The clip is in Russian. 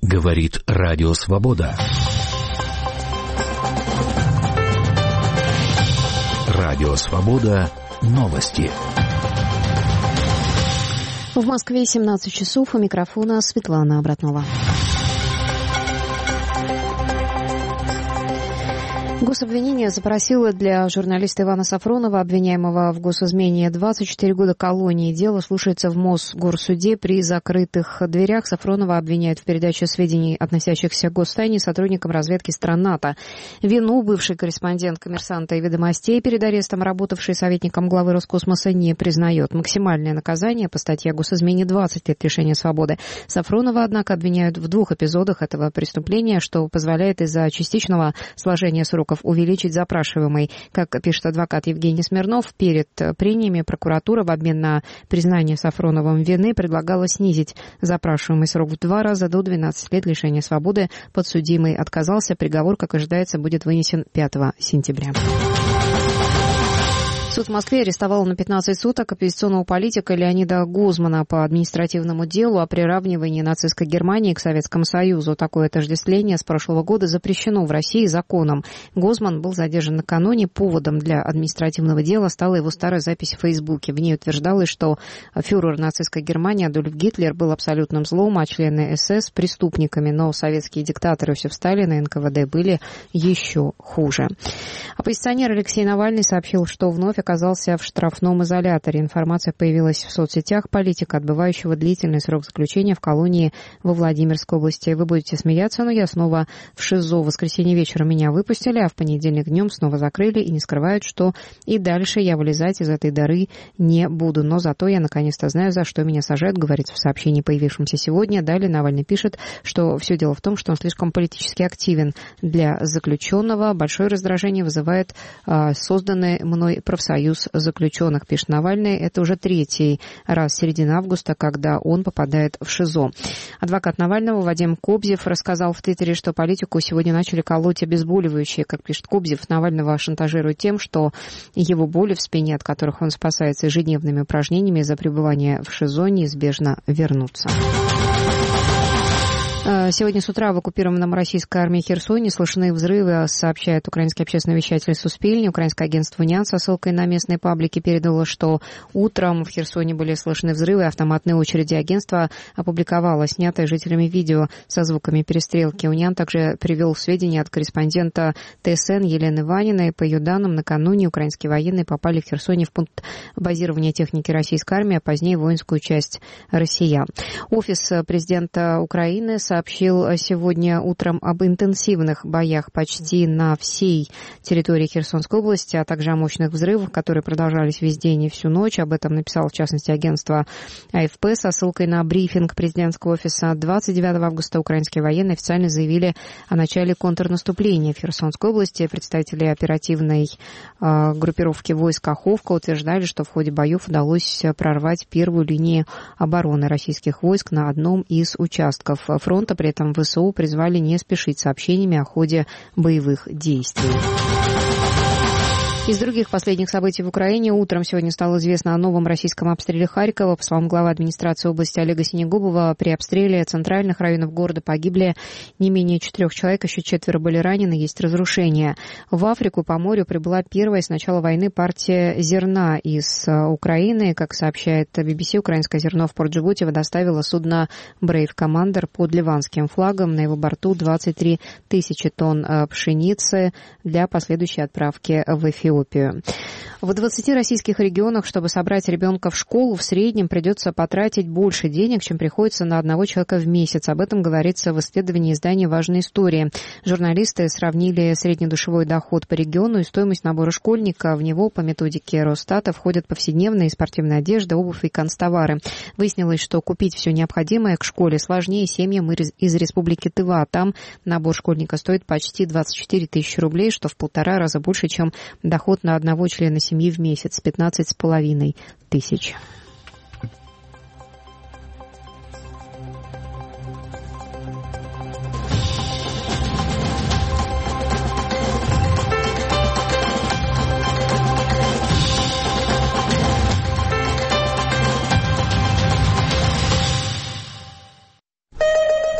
Говорит Радио Свобода. Радио Свобода. Новости. В Москве 17 часов. У микрофона Светлана Обратнова. Гособвинение запросило для журналиста Ивана Сафронова, обвиняемого в госизмене, 24 года колонии. Дело слушается в Мосгорсуде при закрытых дверях. Сафронова обвиняют в передаче сведений, относящихся к гостайне, сотрудникам разведки стран НАТО. Вину бывший корреспондент «Коммерсанта» и «Ведомостей», перед арестом работавший советником главы Роскосмоса, не признает. Максимальное наказание по статье о госизмене — 20 лет лишения свободы. Сафронова, однако, обвиняют в 2 эпизодах этого преступления, что позволяет из-за частичного сложения сроков увеличить запрашиваемый. Как пишет адвокат Евгений Смирнов, перед прениями прокуратура в обмен на признание Сафроновым вины предлагала снизить запрашиваемый срок в 2 раза до 12 лет лишения свободы. Подсудимый отказался. Приговор, как ожидается, будет вынесен 5 сентября. Суд в Москве арестовал на 15 суток оппозиционного политика Леонида Гозмана по административному делу о приравнивании нацистской Германии к Советскому Союзу. Такое отождествление с прошлого года запрещено в России законом. Гозман был задержан накануне. Поводом для административного дела стала его старая запись в Фейсбуке. В ней утверждалось, что фюрер нацистской Германии Адольф Гитлер был абсолютным злом, а члены СС — преступниками. Но советские диктаторы Иосиф Сталин и НКВД были еще хуже. Оппозиционер Алексей Навальный сообщил, что вновь оказался в штрафном изоляторе. Информация появилась в соцсетях политика, отбывающего длительный срок заключения в колонии во Владимирской области. Вы будете смеяться, но я снова в ШИЗО. В воскресенье вечером меня выпустили, а в понедельник днем снова закрыли и не скрывают, что и дальше я вылезать из этой дыры не буду. Но зато я наконец-то знаю, за что меня сажают, говорится в сообщении, появившемся сегодня. Далее Навальный пишет, что все дело в том, что он слишком политически активен для заключенного. Большое раздражение вызывает созданный мной профсоюз заключенных, пишет Навальный. Это уже 3-й раз с середины августа, когда он попадает в ШИЗО. Адвокат Навального Вадим Кобзев рассказал в Твиттере, что политику сегодня начали колоть обезболивающие. Как пишет Кобзев, Навального шантажируют тем, что его боли в спине, от которых он спасается ежедневными упражнениями за пребывание в ШИЗО, неизбежно вернутся. Сегодня с утра в оккупированном российской армией Херсоне слышны взрывы, сообщает украинский общественный вещатель Суспильни. Украинское агентство УНИАН со ссылкой на местные паблики передало, что утром в Херсоне были слышны взрывы, автоматные очереди. Агентство опубликовало снятое жителями видео со звуками перестрелки. УНИАН также привел сведения от корреспондента ТСН Елены Ваниной. По ее данным, накануне украинские военные попали в Херсоне в пункт базирования техники российской армии, а позднее воинскую часть россиян. Офис президента Украины сообщил сегодня утром об интенсивных боях почти на всей территории Херсонской области, а также о мощных взрывах, которые продолжались весь день и всю ночь. Об этом написал, в частности, агентство АФП со ссылкой на брифинг президентского офиса. 29 августа украинские военные официально заявили о начале контрнаступления в Херсонской области. Представители оперативной группировки войск Каховка утверждали, что в ходе боев удалось прорвать первую линию обороны российских войск на одном из участков фронта. При этом ВСУ призвали не спешить с сообщениями о ходе боевых действий. Из других последних событий в Украине утром сегодня стало известно о новом российском обстреле Харькова. По словам главы администрации области Олега Синегубова, при обстреле центральных районов города погибли не менее 4 человек, еще 4 были ранены, есть разрушения. В Африку по морю прибыла первая с начала войны партия зерна из Украины. Как сообщает BBC, украинское зерно в Порт-Джибути доставило судно Brave Commander под ливанским флагом. На его борту 23 тысячи тонн пшеницы для последующей отправки в Эфиопию. В 20 российских регионах, чтобы собрать ребенка в школу, в среднем придется потратить больше денег, чем приходится на одного человека в месяц. Об этом говорится в исследовании издания «Важные истории». Журналисты сравнили среднедушевой доход по региону и стоимость набора школьника. В него по методике Росстата входят повседневная и спортивная одежда, обувь и канцтовары. Выяснилось, что купить все необходимое к школе сложнее семьям из Республики Тыва. Там набор школьника стоит почти 24 тысячи рублей, что в 1,5 раза больше, чем доход на одного члена семьи в месяц — 15,5 тысяч.